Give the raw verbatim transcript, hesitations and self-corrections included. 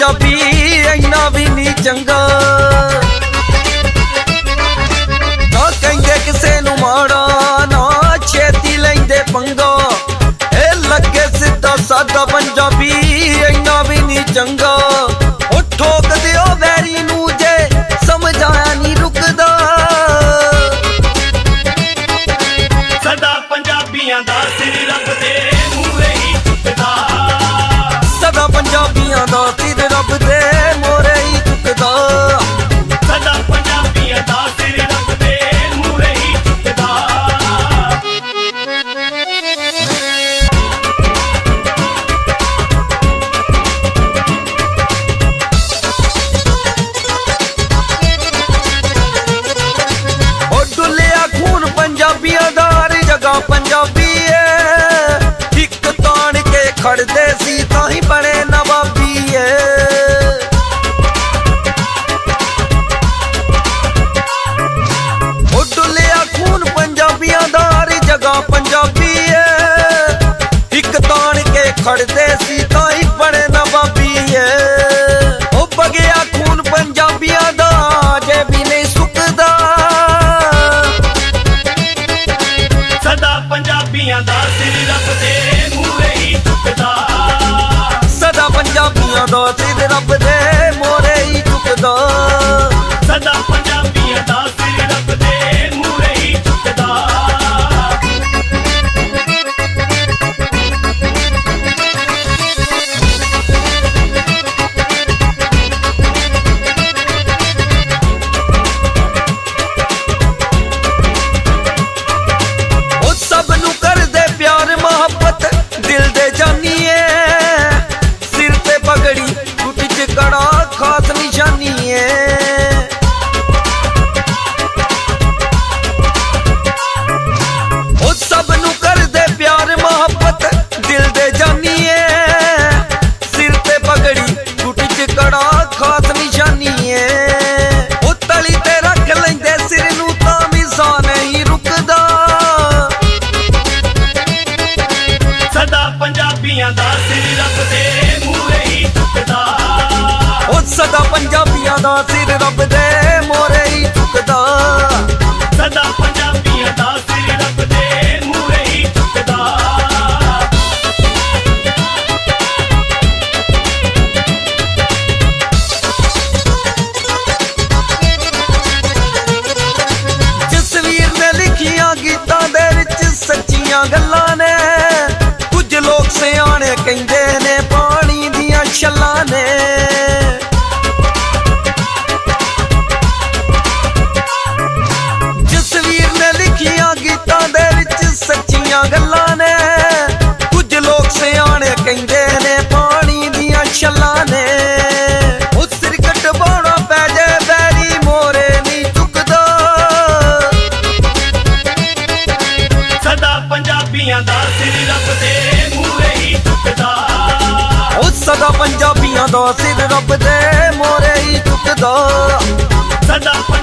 पंजाबी इन्ना भी नहीं चंगा ना कहिंदे किसे नू माड़ा ना छेती लैंदे पंगा ए लगे सीधा सादा पंजाबी इन्ना भी नहीं चंगा ओ ठोक दिओ वैरी नू जे समझ आया नहीं रुकदा सदा पंजाबियां दा सिर रब दे मूरे ही झुकदा सदा पंजाबियां दा सिर रब दे मोरे ही झुकदा सदा पंजाबियां दा सिर रब दे मूरे ही झुकदा ओ डुलिया खून पंजाबियां दा हर जगह पंजाबी है हिक तान के खड़दे सी ताही बने नवाबी है ओ डुलिया खून पंजाबियां दा हर जगह पंजाबी है हिक तान के खड़दे सी ताही बने नवाबी है ओ बगया खून पंजाबियां दा जे भी नहीं सुकदा सदा पंजाबियां दा सिर रब दे मूरे ही झुकदा सदा पंजाबियां दा सिर रब दे मोरे ही झुकदा सदा पंजाबियां दा सिर रब दे मूरे ही झुकदा ओ सब नू कर दे प्यार मोहब्बत दिल दे जानिए सिर ते पगड़ी टूटी च कड़ा खास निशानी है ओ सब नू कर दे प्यार मोहब्बत दिल दे जानिए सिर ते पगड़ी टूटी च कड़ा खास निशानी है ओ तली ते रख लैंदे सिर नू तां भी साह नहीं रुकदा सदा पंजाबियां दा सिर रब दे मूरे ही झुकदा ओ सदा पंजाबियां दा सिर रब दे मोरे ही झुकदा सदा पंजाबियां दा सिर रब दे मूरे ही झुकदा जसवीर ने लिखियां गीतां दे विच सच्चियां गल्लां ने कुछ लोग सियाणे कहिंदे ने पानी दियां छल्लां ने जसवीर ने लिखियां गीतां दे विच सच्चियां गल्लां ने कुछ लोग सियाणे कहिंदे ने पानी दियां छल्लां ने ओ सिर कटवाउणा पै जाए बैरी मोरे नहीं झुकदा सदा पंजाबियां दा सिर रब दे मूरे ही झुकदा ओ सदा पंजाबियां दा सिर रब दे मोरे ही झुकदा सदा